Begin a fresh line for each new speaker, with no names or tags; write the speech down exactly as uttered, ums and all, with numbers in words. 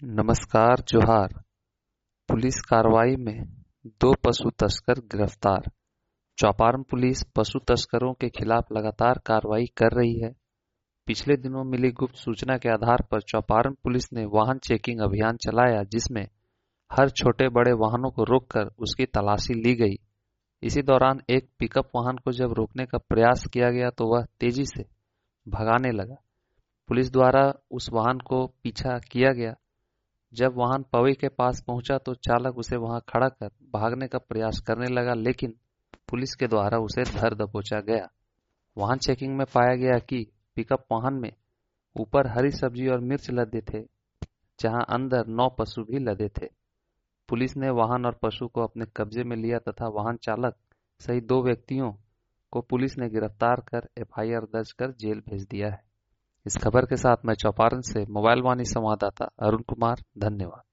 नमस्कार जोहार। पुलिस कार्रवाई में दो पशु तस्कर गिरफ्तार। चौपारण पुलिस पशु तस्करों के खिलाफ लगातार कार्रवाई कर रही है। पिछले दिनों मिली गुप्त सूचना के आधार पर चौपारण पुलिस ने वाहन चेकिंग अभियान चलाया, जिसमें हर छोटे बड़े वाहनों को रोककर उसकी तलाशी ली गई। इसी दौरान एक पिकअप वाहन को जब रोकने का प्रयास किया गया तो वह तेजी से भगाने लगा। पुलिस द्वारा उस वाहन को पीछा किया गया। जब वाहन पवई के पास पहुंचा तो चालक उसे वहां खड़ा कर भागने का प्रयास करने लगा, लेकिन पुलिस के द्वारा उसे धर दबोचा गया। वाहन चेकिंग में पाया गया कि पिकअप वाहन में ऊपर हरी सब्जी और मिर्च लदे थे, जहां अंदर नौ पशु भी लदे थे। पुलिस ने वाहन और पशु को अपने कब्जे में लिया तथा वाहन चालक सहित दो व्यक्तियों को पुलिस ने गिरफ्तार कर एफ आई आर दर्ज कर जेल भेज दिया है। इस खबर के साथ मैं चौपारण से मोबाइल वाणी संवाददाता अरुण कुमार, धन्यवाद।